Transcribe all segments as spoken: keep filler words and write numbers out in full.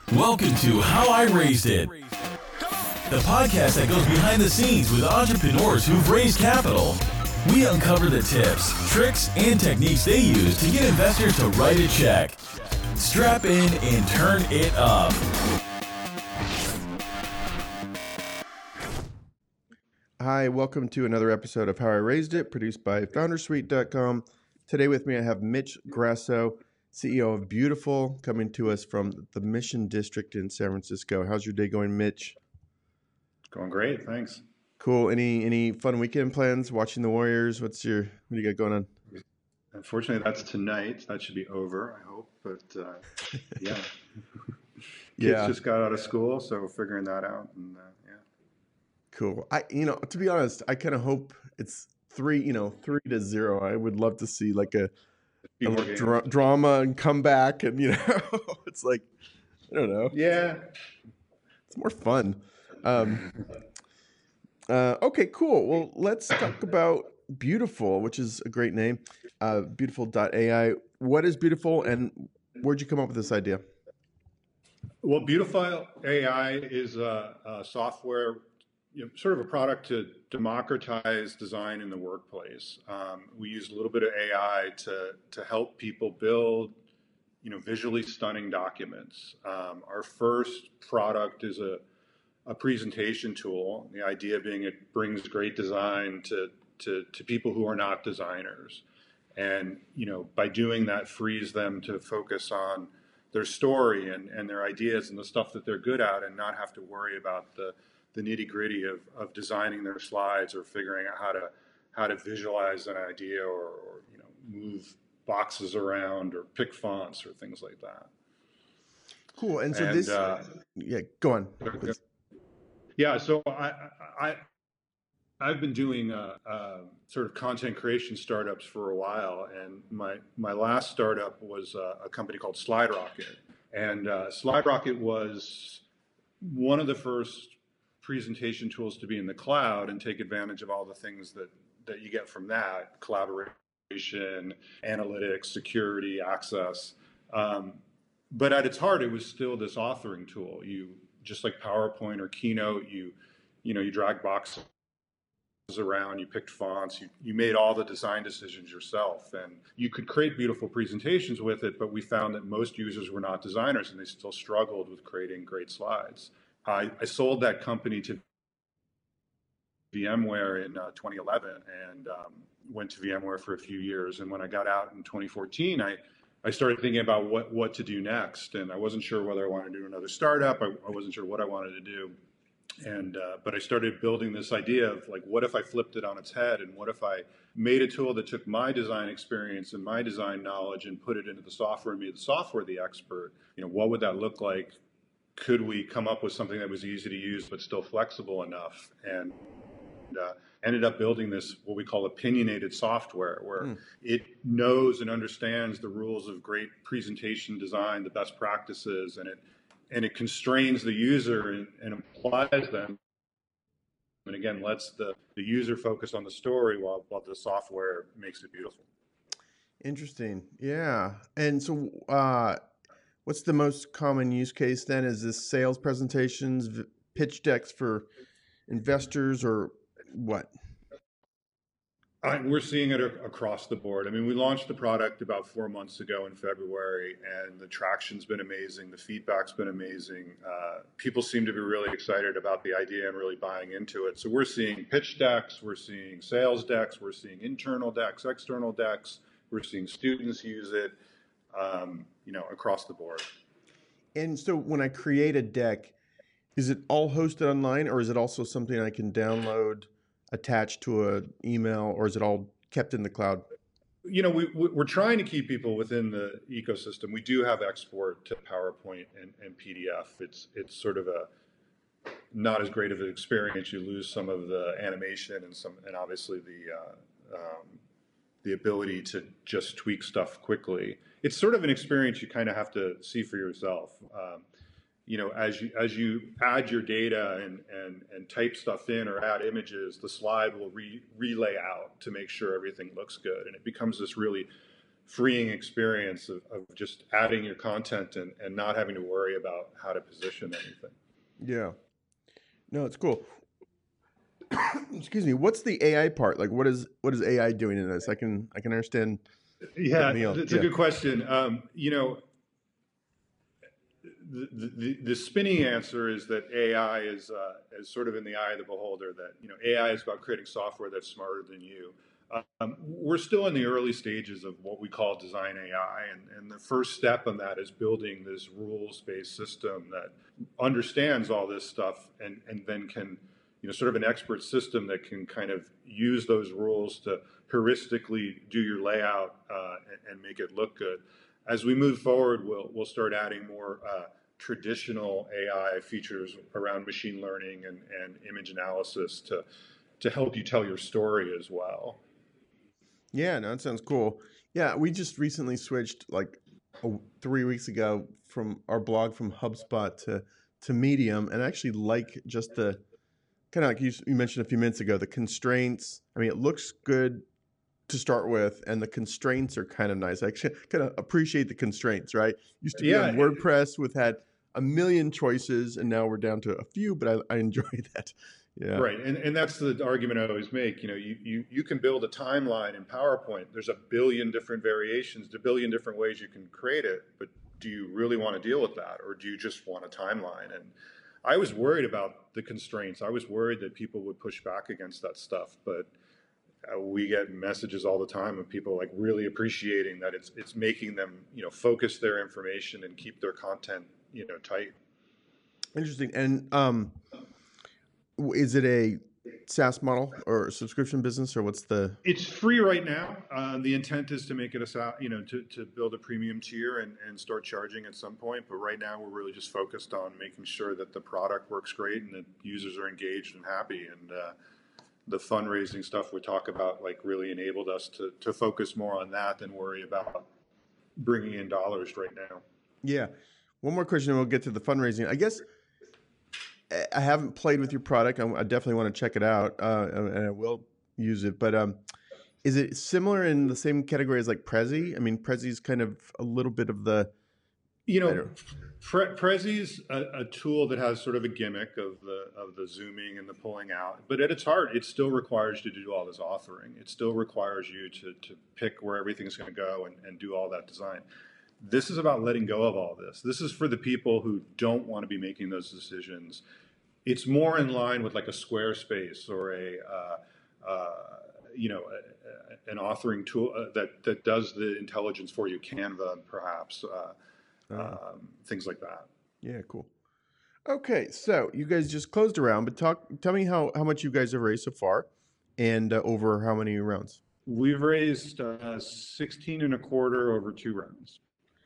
Welcome to How I Raised It, the podcast that goes behind the scenes with entrepreneurs who've raised capital. We uncover the tips, tricks, and techniques they use to get investors to write a check. Strap in and turn it up. Hi, welcome to another episode of How I Raised It, produced by Foundersuite dot com. Today with me I have Mitch Grasso, C E O of Beautiful, coming to us from the Mission District in San Francisco. How's your day going, Mitch? Going great, thanks. Cool. Any any fun weekend plans? Watching the Warriors? What's your what do you got going on? Unfortunately, that's tonight. That should be over, I hope. But uh, yeah, kids Yeah. just got out of school, so figuring that out. And uh, yeah, Cool. I you know to be honest, I kind of hope it's three you know three to zero. I would love to see like a, few a more dra- games. drama and come back, and you know it's like I don't know. Yeah, It's more fun. Um, uh, okay, cool. Well, let's talk about Beautiful, which is a great name. Uh, beautiful dot A I. What is Beautiful, and where'd you come up with this idea? well, Beautiful A I is a, a software, you know, sort of a product to democratize design in the workplace. Um, we use a little bit of A I to to help people build, you know, visually stunning documents. Um, our first product is a a presentation tool. The idea being it brings great design to, to, to people who are not designers. And, you know, by doing that frees them to focus on their story and, and their ideas and the stuff that they're good at and not have to worry about the, the nitty gritty of, of designing their slides or figuring out how to, how to visualize an idea or, or, you know, move boxes around or pick fonts or things like that. Cool. And so And, this, uh, yeah, go on. please. Yeah, so I, I, I've been doing uh, uh, sort of content creation startups for a while, and my my last startup was uh, a company called SlideRocket, and uh, SlideRocket was one of the first presentation tools to be in the cloud and take advantage of all the things that that you get from that: collaboration, analytics, security, access. Um, but at its heart, it was still this authoring tool. You just like PowerPoint or Keynote, you you know, you drag boxes around, you picked fonts, you, you made all the design decisions yourself, and you could create beautiful presentations with it, but we found that most users were not designers and they still struggled with creating great slides. I, I sold that company to VMware in uh, twenty eleven and um, went to VMware for a few years. And when I got out in twenty fourteen, I I started thinking about what, what to do next, and I wasn't sure whether I wanted to do another startup. I, I wasn't sure what I wanted to do, and uh, but I started building this idea of like, what if I flipped it on its head, and what if I made a tool that took my design experience and my design knowledge and put it into the software and made the software the expert? You know, what would that look like? Could we come up with something that was easy to use but still flexible enough? And uh, ended up building this, what we call opinionated software, where Mm. it knows and understands the rules of great presentation design, the best practices, and it and it constrains the user and, and applies them. And again, lets the, the user focus on the story while, while the software makes it beautiful. Interesting. Yeah. And so, uh, what's the most common use case then? Is this sales presentations, v- pitch decks for investors, or what? I, we're seeing it a- across the board. I mean, we launched the product about four months ago in February, and the traction's been amazing. The feedback's been amazing. Uh, people seem to be really excited about the idea and really buying into it. So we're seeing pitch decks, we're seeing sales decks, we're seeing internal decks, external decks, we're seeing students use it, um, you know, across the board. And so when I create a deck, is it all hosted online, or is it also something I can download, attach to an email, or is it all kept in the cloud? You know, we, we're trying to keep people within the ecosystem. We do have export to PowerPoint and, and P D F. It's it's sort of a not as great of an experience. You lose some of the animation and some, and obviously the uh, um, the ability to just tweak stuff quickly. It's sort of an experience you kind of have to see for yourself. Um, you know, as you as you add your data and and and type stuff in or add images, the slide will re relay out to make sure everything looks good, and it becomes this really freeing experience of, of just adding your content and, and not having to worry about how to position anything. Yeah. No, it's cool. Excuse me. What's the A I part? Like, what is what is A I doing in this? I can I can understand. Yeah, Neil. it's Yeah. a good question. Um, you know, the, the the spinning answer is that A I is uh, is sort of in the eye of the beholder. That, you know, A I is about creating software that's smarter than you. Um, we're still in the early stages of what we call design A I, and, and the first step in that is building this rules-based system that understands all this stuff and, and then can, you know, sort of an expert system that can kind of use those rules to heuristically do your layout uh, and, and make it look good. As we move forward, we'll we'll start adding more uh, traditional A I features around machine learning and, and image analysis to to help you tell your story as well. Yeah, no, that sounds cool. Yeah, we just recently switched like a, three weeks ago from our blog from HubSpot to to Medium, and I actually like just the kind of like you, you mentioned a few minutes ago, the constraints. I mean, it looks good to start with, and the constraints are kind of nice. I actually kind of appreciate the constraints, right? Used to be Yeah. on WordPress with had a million choices, and now we're down to a few, but I, I enjoy that. Yeah. Right, and and that's the argument I always make. You know, you, you you can build a timeline in PowerPoint. There's a billion different variations, a billion different ways you can create it, but do you really want to deal with that, or do you just want a timeline? And I was worried about the constraints. I was worried that people would push back against that stuff, but uh, we get messages all the time of people like really appreciating that it's it's making them, you know, focus their information and keep their content, you know, tight. Interesting. And um, is it a SaaS model or a subscription business, or what's the? It's free right now. Uh, the intent is to make it a, sa- you know, to, to build a premium tier and, and start charging at some point. But right now, we're really just focused on making sure that the product works great and that users are engaged and happy. And uh, the fundraising stuff we talk about, like, really enabled us to to focus more on that than worry about bringing in dollars right now. Yeah. One more question, and we'll get to the fundraising. I guess I- I haven't played with your product. I, I definitely want to check it out, uh, and I will use it. But um, is it similar in the same category as like Prezi? I mean, Prezi's kind of a little bit of the, You I know, don't- Pre- Prezi's a, a tool that has sort of a gimmick of the of the zooming and the pulling out, but at its heart, it still requires you to do all this authoring. It still requires you to to pick where everything's going to go and, and do all that design. This is about letting go of all this. This is for the people who don't want to be making those decisions. It's more in line with like a Squarespace or a uh, uh, you know a, a, an authoring tool uh, that that does the intelligence for you, Canva perhaps. Uh, Um, things like that. yeah, cool. Okay, so you guys just closed a round, but talk. Tell me how how much you guys have raised so far, and uh, over how many rounds? We've raised uh, sixteen and a quarter over two rounds.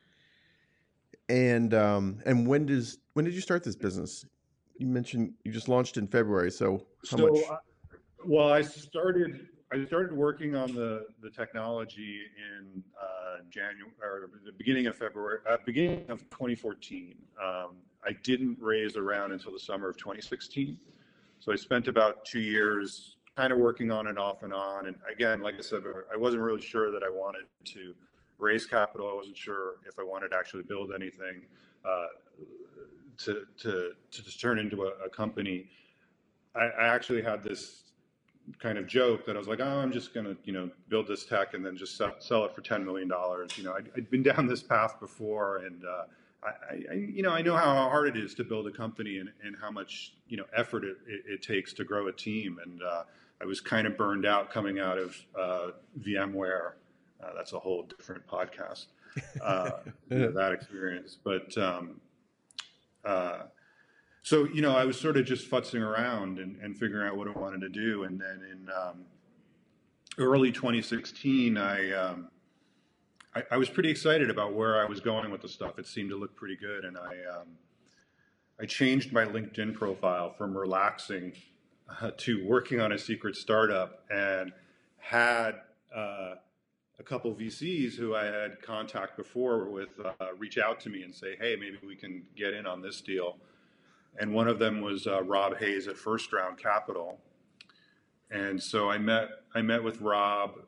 And um, and when does when did you start this business? You mentioned you just launched in February, so how so, much? uh, well, I started I started working on the the technology in uh, January or the beginning of February, uh, beginning of twenty fourteen. Um, I didn't raise a round until the summer of twenty sixteen. So I spent about two years kind of working on it off and on. And again, like I said, I wasn't really sure that I wanted to raise capital. I wasn't sure if I wanted to actually build anything uh, to, to, to just turn into a, a company. I, I actually had this kind of joke that I was like, oh, I'm just going to, you know, build this tech and then just sell, sell it for ten million dollars. You know, I'd, I'd been down this path before, and uh, I, I, you know, I know how hard it is to build a company and, and how much, you know, effort it, it, it takes to grow a team. And uh, I was kind of burned out coming out of uh, VMware. Uh, that's a whole different podcast, uh, you know, that experience. But um, uh, so, you know, I was sort of just futzing around and, and figuring out what I wanted to do. And then in um, early twenty sixteen, I, um, I I was pretty excited about where I was going with the stuff. It seemed to look pretty good. And I um, I changed my LinkedIn profile from relaxing uh, to working on a secret startup, and had uh, a couple V Cs who I had contact before with uh, reach out to me and say, hey, maybe we can get in on this deal. And one of them was uh, Rob Hayes at First Round Capital. And so I met I met with Rob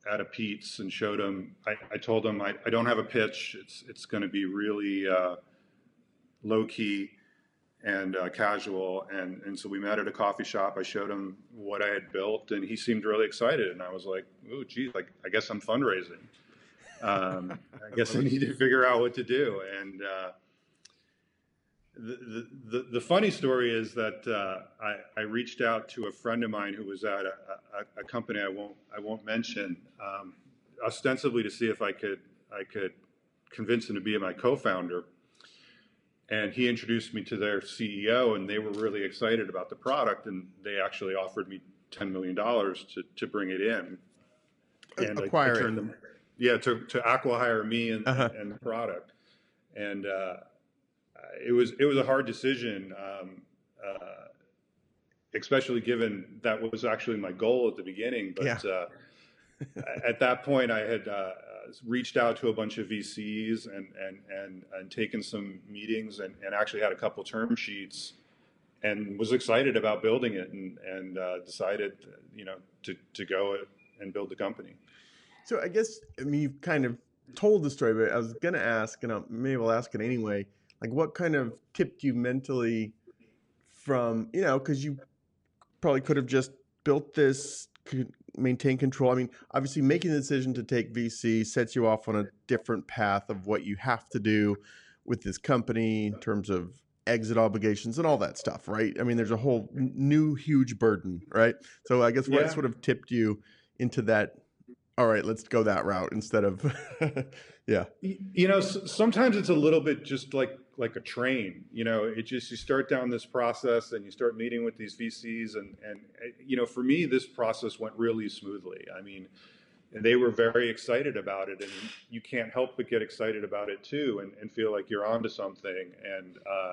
at a Pete's and showed him. I, I told him I, I don't have a pitch. It's it's going to be really uh, low key and uh, casual. And and so we met at a coffee shop. I showed him what I had built, and he seemed really excited. And I was like, "Oh, geez, like I guess I'm fundraising. Um, I guess I need to figure out what to do." And uh, the, the the funny story is that uh, I I reached out to a friend of mine who was at a, a, a company I won't I won't mention, um, ostensibly to see if I could I could convince him to be my co-founder. And he introduced me to their C E O, and they were really excited about the product, and they actually offered me ten million dollars to, to bring it in. And acquire I, I turned it. them, yeah, to, to acqui-hire me and, Uh-huh. and the product. And uh, it was it was a hard decision, um, uh, especially given that was actually my goal at the beginning. But Yeah. uh, at that point, I had uh, reached out to a bunch of V Cs and and and, and taken some meetings and, and actually had a couple term sheets and was excited about building it and and uh, decided, you know, to to go and build the company. So I guess, I mean, you've kind of told the story, but I was going to ask, and I'll, maybe I'll ask it anyway, like what kind of tipped you mentally from, you know, because you probably could have just built this, could maintain control. I mean, obviously making the decision to take V C sets you off on a different path of what you have to do with this company in terms of exit obligations and all that stuff, right? I mean, there's a whole n- new huge burden, right? So I guess what Yeah. sort of tipped you into that, all right, let's go that route instead of, yeah. Y- You know, s- sometimes it's a little bit just like like a train. You know, it just you start down this process and you start meeting with these V Cs, and and uh, you know, for me, this process went really smoothly. I mean, and they were very excited about it, and you can't help but get excited about it too, and, and feel like you're onto something. And uh,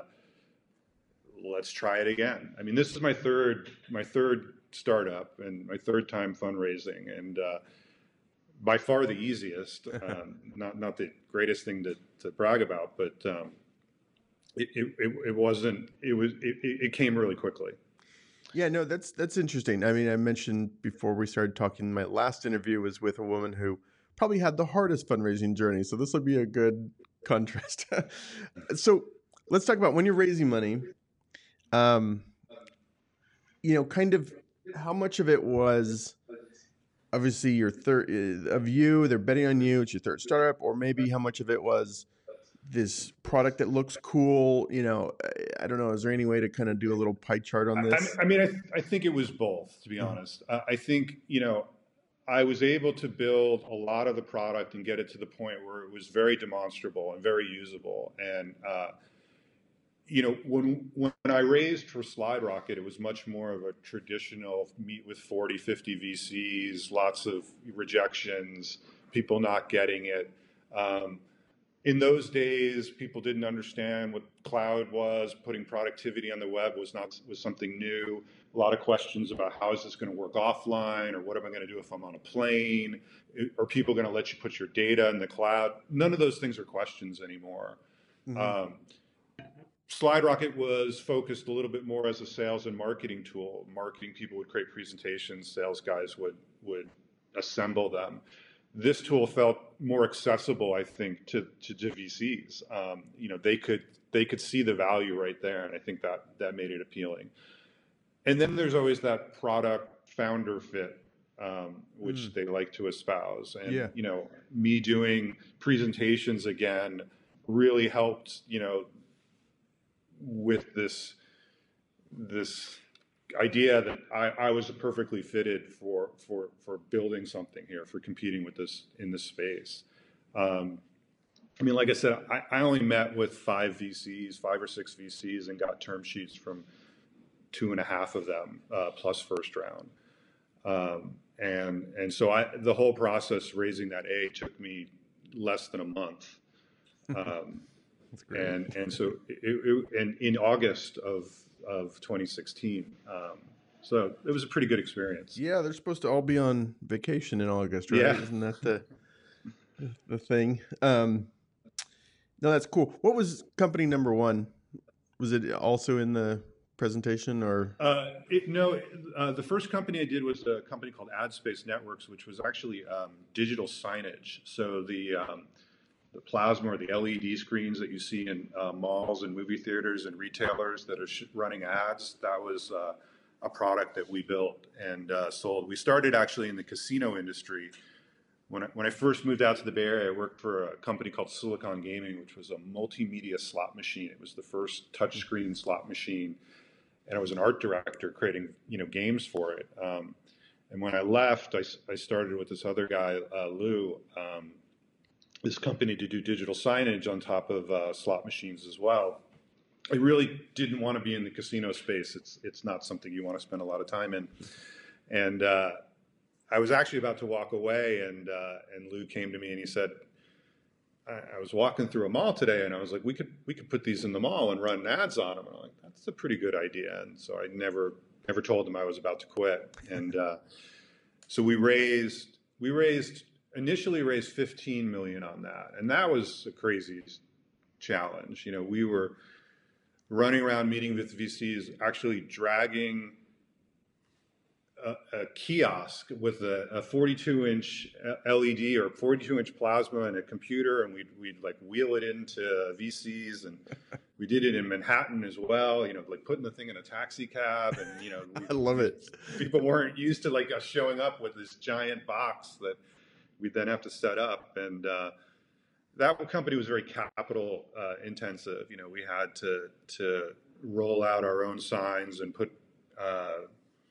let's try it again. I mean, this is my third my third startup and my third time fundraising, and uh, by far the easiest. Um, not not the greatest thing to, to brag about, but um, it, it, it it wasn't. It was it, it came really quickly. Yeah, no, that's that's interesting. I mean, I mentioned before we started talking, my last interview was with a woman who probably had the hardest fundraising journey. So this would be a good contrast. So let's talk about when you're raising money. Um, you know, kind of how much of it was obviously your third of you, they're betting on you, it's your third startup, or maybe how much of it was this product that looks cool. You know, I, I don't know. Is there any way to kind of do a little pie chart on I, this? I mean, I, I think it was both, to be honest. Uh, I think, you know, I was able to build a lot of the product and get it to the point where it was very demonstrable and very usable. And, uh, you know, when when I raised for Slide Rocket, it was much more of a traditional meet with forty, fifty V Cs, lots of rejections, people not getting it. Um, in those days, people didn't understand what cloud was. Putting productivity on the web was not was something new. A lot of questions about how is this going to work offline, or what am I going to do if I'm on a plane? Are people going to let you put your data in the cloud? None of those things are questions anymore. Mhm. Um, Slide Rocket was focused a little bit more as a sales and marketing tool. Marketing people would create presentations, sales guys would would assemble them. This tool felt more accessible, I think, to, to, to V Cs. Um, you know, they could they could see the value right there, and I think that that made it appealing. And then there's always that product founder fit, um, which Mm. they like to espouse. And Yeah. you know, me doing presentations again really helped. You know, with this this idea that I, I was perfectly fitted for for for building something here, for competing with this in this space. Um, I mean, like I said, I, I only met with five V Cs, five or six V Cs, and got term sheets from two and a half of them, uh, plus first round. Um, and and so I the whole process raising that A took me less than a month. Um, That's great. and and so it, it, and in August of of twenty sixteen, um, so it was a pretty good experience. Yeah, they're supposed to all be on vacation in August, right? Yeah. Isn't that the the thing? Um, no, that's cool. What was company number one? Was it also in the presentation or? Uh, it, no, uh, the first company I did was a company called AdSpace Networks, which was actually um, digital signage. So the um, the plasma or the L E D screens that you see in uh, malls and movie theaters and retailers that are sh- running ads, that was uh, a product that we built and uh, sold. We started actually in the casino industry. When I, when I first moved out to the Bay Area, I worked for a company called Silicon Gaming, which was a multimedia slot machine. It was the first touchscreen slot machine, and I was an art director creating, you know, games for it. Um, and when I left, I, I started with this other guy, uh, Lou, um, this company to do digital signage on top of uh, slot machines as well. I really didn't want to be in the casino space. It's it's not something you want to spend a lot of time in. And uh, I was actually about to walk away, and uh, and Lou came to me and he said, I, I was walking through a mall today, and I was like, we could we could put these in the mall and run ads on them. And I'm like, that's a pretty good idea. And so I never never told him I was about to quit. And uh, so we raised we raised initially raised fifteen million on that, and that was a crazy challenge. You know, we were running around meeting with V Cs, actually dragging a, a kiosk with a, a forty-two inch L E D or forty-two inch plasma and a computer, and we'd we'd like wheel it into V Cs, and we did it in Manhattan as well. You know, like putting the thing in a taxi cab, and you know, we, I love it. People weren't used to like us showing up with this giant box that we'd then have to set up, and uh, that company was very capital uh, intensive. You know, we had to to roll out our own signs and put uh,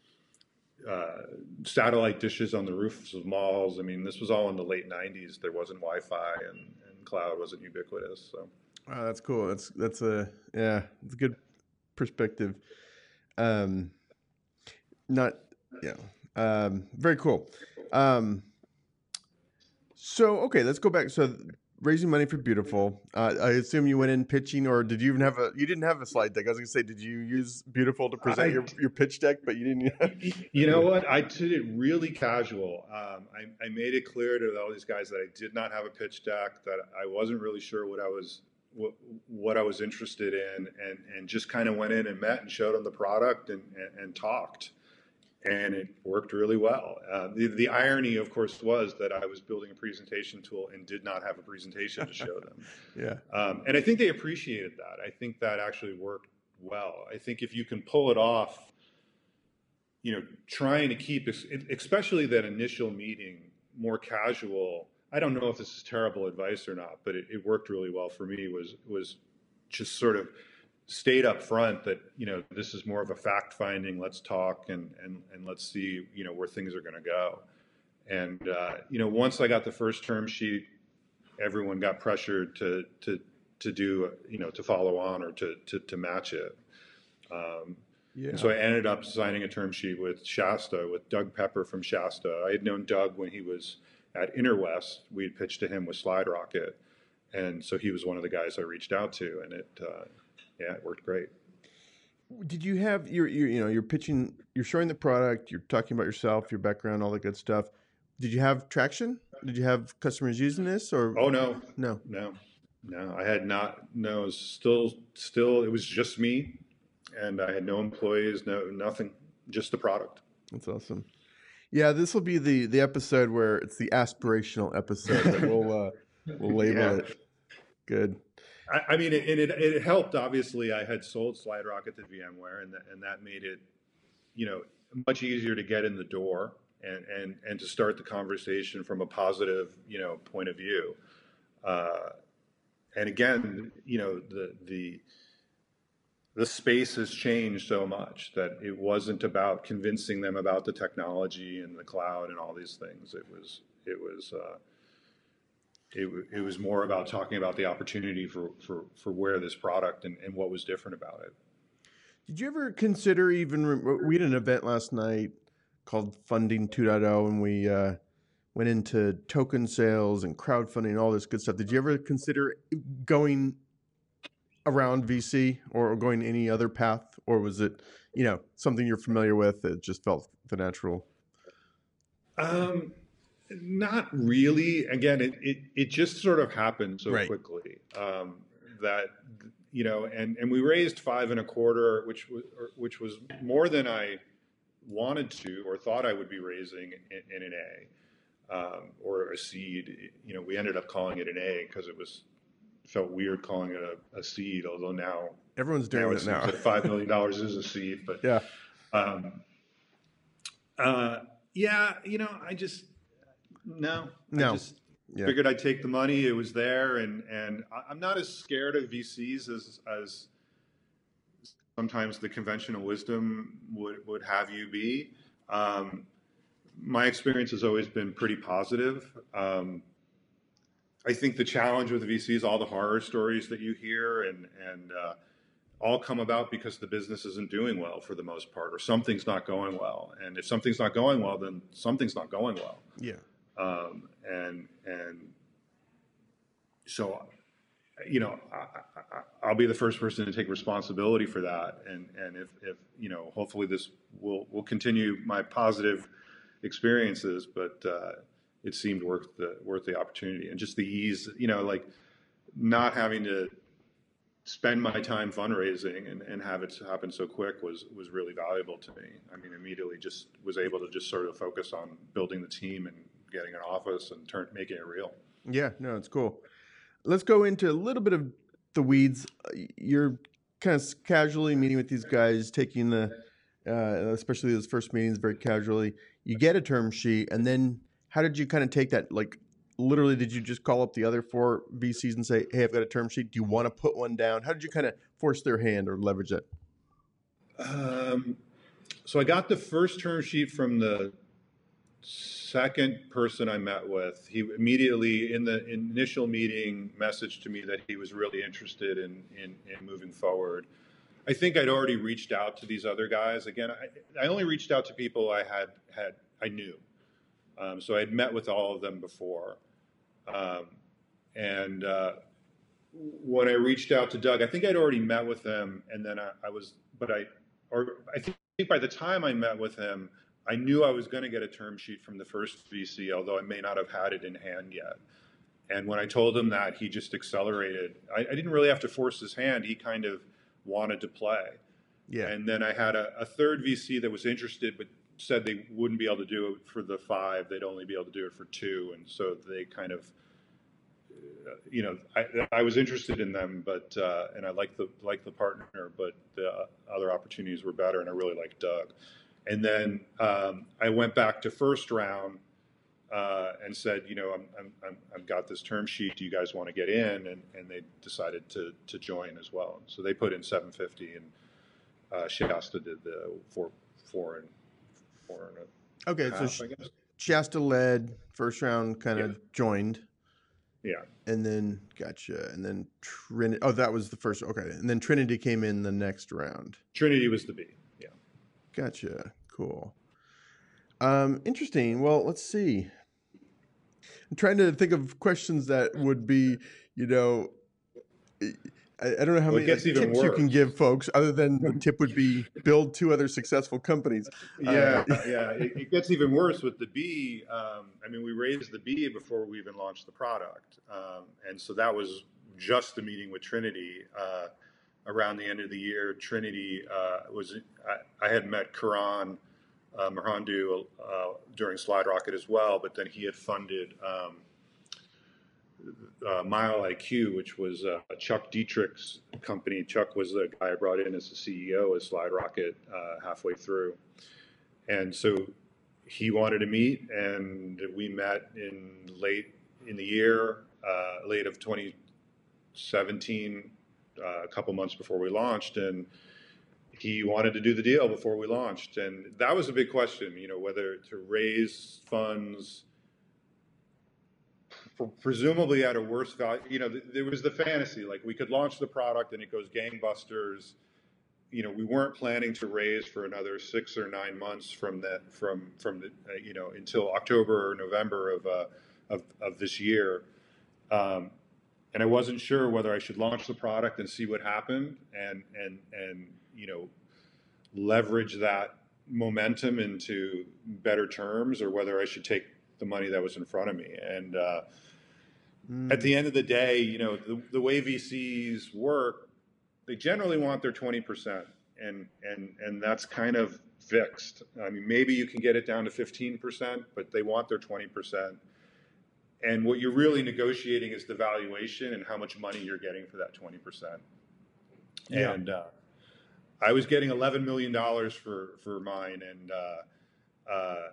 uh, satellite dishes on the roofs of malls. I mean, this was all in the late nineties. There wasn't Wi-Fi, and, and cloud wasn't ubiquitous. So, wow, that's cool. That's that's a yeah, it's a good perspective. Um, not yeah, um, very cool. Um, So, okay, let's go back. So raising money for Beautiful. Uh, I assume you went in pitching, or did you even have a, you didn't have a slide deck. I was going to say, did you use Beautiful to present I, your, your pitch deck, but you didn't? You know what? I did it really casual. Um, I, I made it clear to all these guys that I did not have a pitch deck, that I wasn't really sure what I was, what, what I was interested in, and, and just kind of went in and met and showed them the product and, and, and talked. And it worked really well. Uh, the, the irony, of course, was that I was building a presentation tool and did not have a presentation to show them. Yeah. Um, and I think they appreciated that. I think that actually worked well. I think if you can pull it off, you know, trying to keep, especially that initial meeting, more casual. I don't know if this is terrible advice or not, but it, it worked really well for me, was was just sort of stayed up front that, you know, this is more of a fact finding, let's talk and, and, and let's see, you know, where things are going to go. And, uh, you know, once I got the first term sheet, everyone got pressured to, to, to do, you know, to follow on or to, to, to match it. Um, yeah. And so I ended up signing a term sheet with Shasta, with Doug Pepper from Shasta. I had known Doug when he was at Interwest. We had pitched to him with Slide Rocket. And so he was one of the guys I reached out to, and it, uh, yeah, it worked great. Did you have your, your, you know, you're pitching, you're showing the product, you're talking about yourself, your background, all that good stuff. Did you have traction? Did you have customers using this, or? Oh, no, no, no, no, I had not, no, it was still, still, it was just me, and I had no employees, no, nothing, just the product. That's awesome. Yeah. This will be the, the episode where it's the aspirational episode that we'll, uh, we'll label yeah. it. Good. I mean, it, it it helped. Obviously, I had sold Slide Rocket to VMware, and that, and that made it, you know, much easier to get in the door and, and, and to start the conversation from a positive, you know, point of view. Uh, and again, you know, the the the space has changed so much that it wasn't about convincing them about the technology and the cloud and all these things. It was it was. Uh, It, it was more about talking about the opportunity for, for, for where this product and, and what was different about it. Did you ever consider even, we had an event last night called Funding two point oh, and we uh, went into token sales and crowdfunding and all this good stuff. Did you ever consider going around V C or going any other path, or was it, you know, something you're familiar with that just felt the natural? Um. Not really. Again, it, it, it just sort of happened so right. quickly um, that, you know, and, and we raised five and a quarter, which was, which was more than I wanted to, or thought I would be raising in, in an A, um, or a seed. You know, we ended up calling it an A because it was, felt weird calling it a, a seed, although now everyone's doing now it, it now. that five million dollars is a seed, but yeah. Um, uh, yeah, you know, I just, no, no. I just yeah. figured I'd take the money. It was there. And, and I'm not as scared of V Cs as, as sometimes the conventional wisdom would, would have you be. Um, my experience has always been pretty positive. Um, I think the challenge with the V Cs, all the horror stories that you hear and, and, uh, all come about because the business isn't doing well for the most part, or something's not going well. And if something's not going well, then something's not going well. Yeah. Um, and, and so, you know, I, I, I'll be the first person to take responsibility for that. And, and if, if, you know, hopefully this will, will continue my positive experiences, but, uh, it seemed worth the, worth the opportunity, and just the ease, you know, like not having to spend my time fundraising and, and have it happen so quick was, was really valuable to me. I mean, immediately just was able to just sort of focus on building the team and getting an office and turn, making it real. Yeah, no, it's cool. Let's go into a little bit of the weeds. You're kind of casually meeting with these guys, taking the, uh, especially those first meetings very casually. You get a term sheet, and then how did you kind of take that? Like, literally, did you just call up the other four V Cs and say, hey, I've got a term sheet. Do you want to put one down? How did you kind of force their hand or leverage it? Um, so I got the first term sheet from the second person I met with. He immediately, in the initial meeting, messaged to me that he was really interested in, in, in moving forward. I think I'd already reached out to these other guys. Again, I, I only reached out to people I had, had I knew. Um, so I had met with all of them before. Um, and uh, when I reached out to Doug, I think I'd already met with him, and then I, I was, but I, or I think by the time I met with him, I knew I was going to get a term sheet from the first V C, although I may not have had it in hand yet. And when I told him that, he just accelerated. I, I didn't really have to force his hand. He kind of wanted to play. Yeah. And then I had a, a third V C that was interested, but said they wouldn't be able to do it for the five. They'd only be able to do it for two. And so they kind of, uh, you know, I, I was interested in them, but, uh, and I liked the, liked the partner, but the other opportunities were better. And I really liked Doug. And then um, I went back to first round uh, and said, you know, I'm, I'm, I'm, I've got this term sheet. Do you guys want to get in? And, and they decided to, to join as well. So they put in seven fifty, and uh, Shasta did the four, four and four and a Okay, half, so I guess. Shasta led first round, kind of Yeah. joined. Yeah. And then gotcha. And then Trinity. Oh, that was the first. Okay. And then Trinity came in the next round. Trinity was the B. Yeah. Gotcha. Cool. Um, interesting. Well, let's see. I'm trying to think of questions that would be, you know, I, I don't know how Well, many it gets like, even tips you worse. can give folks other than the tip would be build two other successful companies. Yeah, Uh, yeah. It, it gets even worse with the B. Um, I mean, we raised the B before we even launched the product, um, and so that was just the meeting with Trinity. Uh, around the end of the year, Trinity uh, was. I, I had met Karan uh, Mahandu uh, during Slide Rocket as well, but then he had funded um, uh, Mile I Q, which was uh, Chuck Dietrich's company. Chuck was the guy I brought in as the C E O of Slide Rocket uh, halfway through. And so he wanted to meet, and we met in late in the year, uh, late of twenty seventeen, uh, a couple months before we launched, and he wanted to do the deal before we launched. And that was a big question, you know, whether to raise funds presumably at a worse value. You know, th- there was the fantasy, like we could launch the product and it goes gangbusters. You know, we weren't planning to raise for another six or nine months from that, from from the, uh, you know, until October or November of uh, of, of this year. Um, and I wasn't sure whether I should launch the product and see what happened, and and and you know, leverage that momentum into better terms, or whether I should take the money that was in front of me. And uh, mm. at the end of the day, you know, the, the way V Cs work, they generally want their twenty percent, and and and that's kind of fixed. I mean, maybe you can get it down to fifteen percent, but they want their twenty percent. And what you're really negotiating is the valuation and how much money you're getting for that twenty percent. Yeah. And uh, I was getting eleven million dollars for, for mine. And, uh, uh,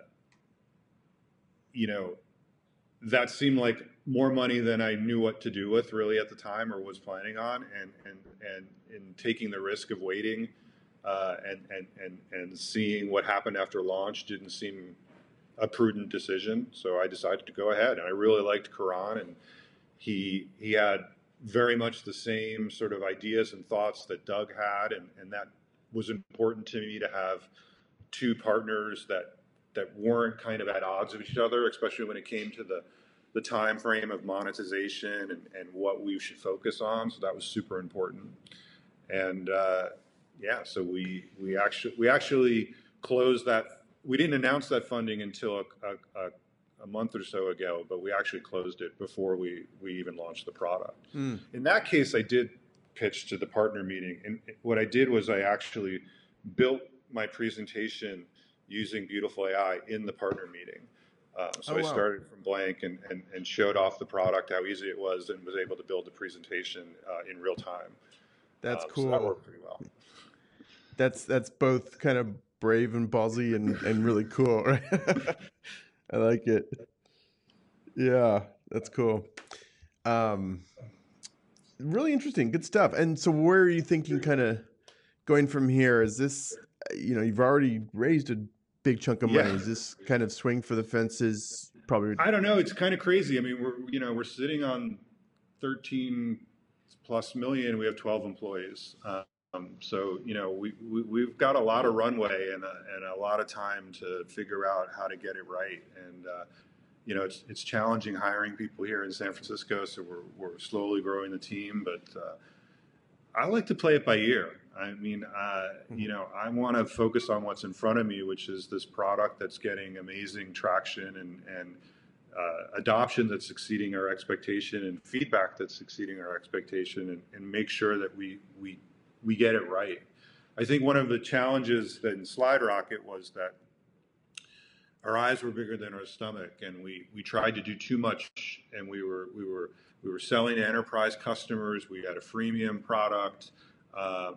you know, that seemed like more money than I knew what to do with really at the time or was planning on. And, and, and in taking the risk of waiting uh, and, and, and, and seeing what happened after launch didn't seem a prudent decision. So I decided to go ahead, and I really liked Karan, and he he had very much the same sort of ideas and thoughts that Doug had, and, and that was important to me to have two partners that that weren't kind of at odds with each other, especially when it came to the the time frame of monetization and, and what we should focus on. So that was super important. And uh, yeah, so we we actually we actually closed that. We didn't announce that funding until a, a, a month or so ago, but we actually closed it before we, we even launched the product. Mm. In that case, I did pitch to the partner meeting. And what I did was I actually built my presentation using Beautiful A I in the partner meeting. Um, so oh, I wow. started from blank and, and, and showed off the product, how easy it was, and was able to build the presentation uh, in real time. That's um, cool. So that worked pretty well. That's, that's both kind of brave and ballsy and, and really cool, right? I like it. Yeah, that's cool. Um, really interesting. Good stuff. And so where are you thinking kind of going from here? Is this, you know, you've already raised a big chunk of money. Yeah. Is this kind of swing for the fences? Probably. I don't know. It's kind of crazy. I mean, we're, you know, we're sitting on thirteen plus million. We have twelve employees. Uh, Um, so, you know, we, we, we've got a lot of runway and a, and a lot of time to figure out how to get it right. And, uh, you know, it's, it's challenging hiring people here in San Francisco. So we're, we're slowly growing the team, but uh, I like to play it by ear. I mean, uh, you know, I want to focus on what's in front of me, which is this product that's getting amazing traction and, and uh, adoption that's exceeding our expectation and feedback that's exceeding our expectation, and, and make sure that we, we, we get it right. I think one of the challenges in SlideRocket was that our eyes were bigger than our stomach, and we, we tried to do too much, and we were we were we were selling to enterprise customers. We had a freemium product um,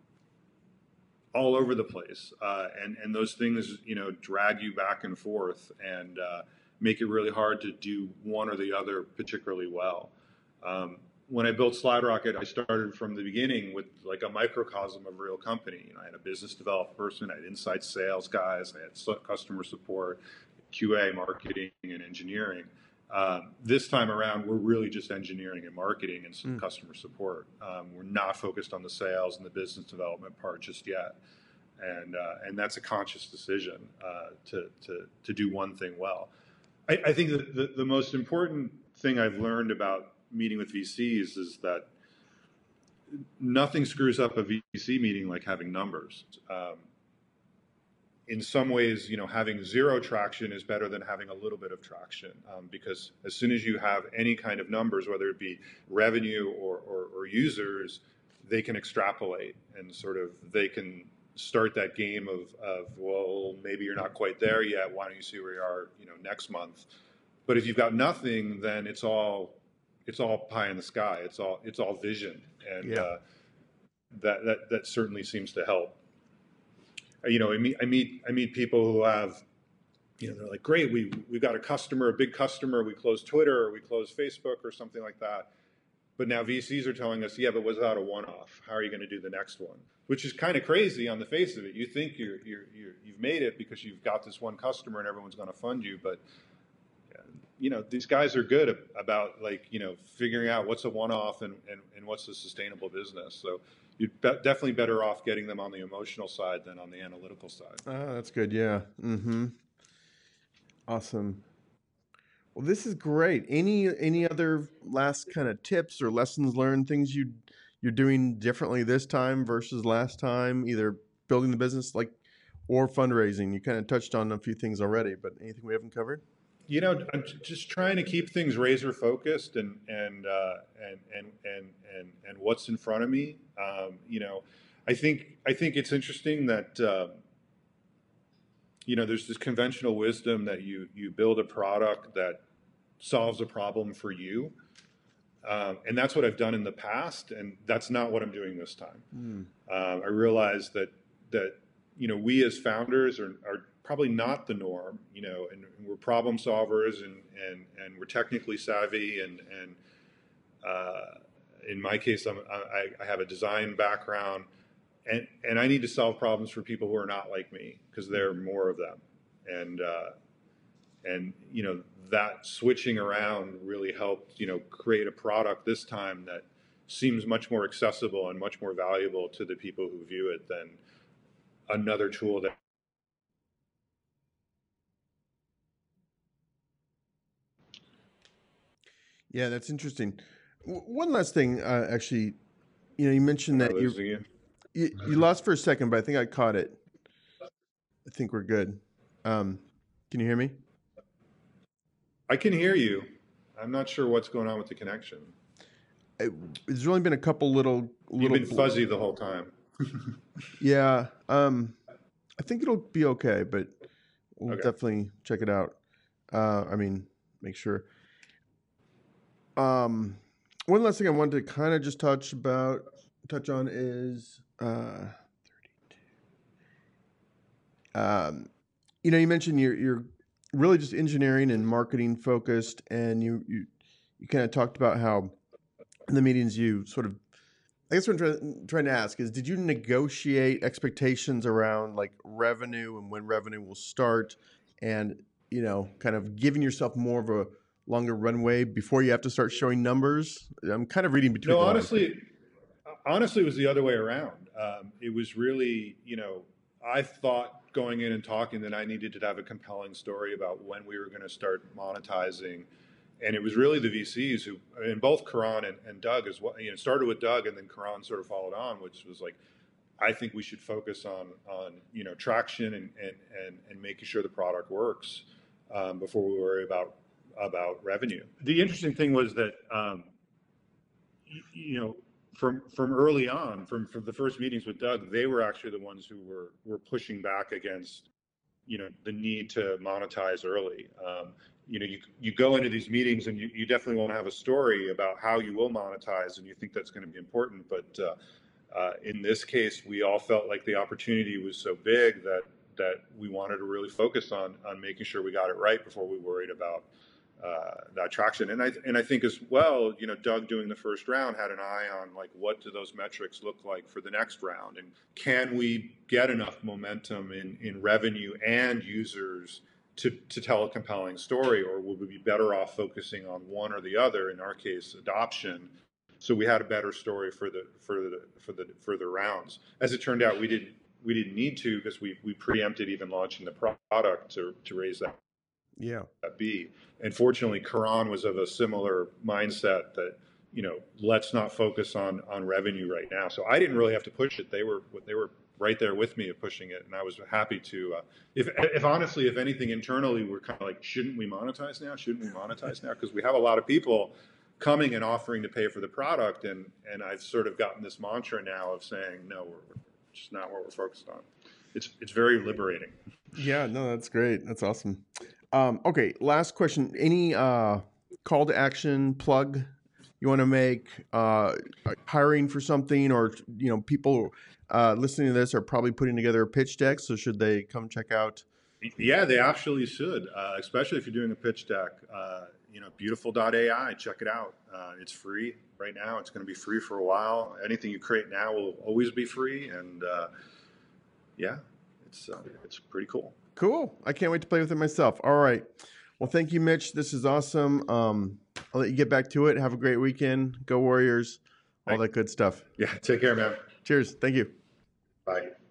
all over the place, uh, and and those things, you know, drag you back and forth and uh, make it really hard to do one or the other particularly well. Um, When I built SlideRocket, I started from the beginning with like a microcosm of a real company. You know, I had a business development person, I had inside sales guys, I had customer support, Q A, marketing, and engineering. Um, this time around, we're really just engineering and marketing and some mm. customer support. Um, we're not focused on the sales and the business development part just yet, and uh, and that's a conscious decision uh, to to to do one thing well. I, I think that the, the most important thing I've learned about meeting with V Cs is that nothing screws up a V C meeting like having numbers. Um, in some ways, you know, having zero traction is better than having a little bit of traction, um, because as soon as you have any kind of numbers, whether it be revenue or, or, or users, they can extrapolate and sort of they can start that game of, of, well, maybe you're not quite there yet. Why don't you see where you are, you know, next month? But if you've got nothing, then it's all It's all pie in the sky. It's all it's all vision, and yeah. uh, that that that certainly seems to help. You know, I meet I meet I meet people who have, you know, they're like, great, we we got a customer, a big customer, we closed Twitter or we closed Facebook or something like that. But now V Cs are telling us, yeah, but was that a one-off? How are you going to do the next one? Which is kind of crazy on the face of it. You think you're you're, you're you've made it because you've got this one customer and everyone's going to fund you, but you know, these guys are good about like, you know, figuring out what's a one-off and, and, and what's a sustainable business. So you're be- definitely better off getting them on the emotional side than on the analytical side. Oh, that's good. Yeah. Mm-hmm. Awesome. Well, this is great. Any, any other last kind of tips or lessons learned, things you, you're doing differently this time versus last time, either building the business like, or fundraising? You kind of touched on a few things already, but anything we haven't covered? you know, I'm just trying to keep things razor focused and and uh, and and and and and what's in front of me. Um, you know, I think I think it's interesting that uh, you know there's this conventional wisdom that you you build a product that solves a problem for you, um, and that's what I've done in the past, and that's not what I'm doing this time. Mm. Um, I realize that that you know we as founders are are probably not the norm, you know, and, and we're problem solvers and, and, and we're technically savvy. And, and uh, in my case, I'm, I, I have a design background and, and I need to solve problems for people who are not like me because there are more of them. And, uh, and, you know, that switching around really helped, you know, create a product this time that seems much more accessible and much more valuable to the people who view it than another tool that Yeah, that's interesting. W- one last thing, uh, actually, you know, you mentioned that you, you. you you lost for a second, but I think I caught it. I think we're good. Um, can you hear me? I can hear you. I'm not sure what's going on with the connection. It, there's only been a couple little little. You've been fuzzy the whole time. Yeah, um, I think it'll be okay, but we'll Okay. definitely check it out. Uh, I mean, make sure. Um, one last thing I wanted to kind of just touch about, touch on is, uh, thirty-two. Um, you know, you mentioned you're you're really just engineering and marketing focused, and you you you kind of talked about how in the meetings you sort of, I guess what I'm trying, trying to ask is, did you negotiate expectations around like revenue and when revenue will start, and you know, kind of giving yourself more of a longer runway before you have to start showing numbers? I'm kind of reading between No, the lines. honestly, honestly, it was the other way around. Um, it was really, you know, I thought going in and talking that I needed to have a compelling story about when we were going to start monetizing. And it was really the V Cs who, and both Karan and, and Doug as well, you know, started with Doug and then Karan sort of followed on, which was like, I think we should focus on, on you know, traction and, and, and, and making sure the product works um, before we worry about about revenue. The interesting thing was that, um, you, you know, from from early on, from, from the first meetings with Doug, they were actually the ones who were were pushing back against, you know, the need to monetize early. Um, you know, you you go into these meetings and you, you definitely want to have a story about how you will monetize, and you think that's going to be important. But uh, uh, in this case, we all felt like the opportunity was so big that that we wanted to really focus on on making sure we got it right before we worried about uh, that traction. And I and I think as well, you know, Doug doing the first round had an eye on like what do those metrics look like for the next round, and can we get enough momentum in in revenue and users to to tell a compelling story, or would we be better off focusing on one or the other? In our case, adoption. So we had a better story for the for the for the further rounds. As it turned out, we didn't we didn't need to because we we preempted even launching the product to to raise that. Yeah. Be. And fortunately, Karan was of a similar mindset that, you know, let's not focus on on revenue right now. So I didn't really have to push it. They were they were right there with me of pushing it, and I was happy to. Uh, if if honestly, if anything, internally, we're kind of like, shouldn't we monetize now? Shouldn't we monetize now? Because we have a lot of people coming and offering to pay for the product, and and I've sort of gotten this mantra now of saying, no, we're, we're just not what we're focused on. It's it's very liberating. Yeah, no, that's great. That's awesome. Um, okay, last question. Any uh, call to action plug you want to make? Uh, hiring for something, or you know, people uh, listening to this are probably putting together a pitch deck. So should they come check out? Yeah, they actually should, uh, especially if you're doing a pitch deck. Uh, you know, beautiful dot A I. Check it out. Uh, it's free right now. It's going to be free for a while. Anything you create now will always be free, and uh, yeah, it's uh, it's pretty cool. Cool. I can't wait to play with it myself. All right. Well, thank you, Mitch. This is awesome. Um, I'll let you get back to it. Have a great weekend. Go Warriors. All Thanks. that good stuff. Yeah. Take care, man. Cheers. Thank you. Bye.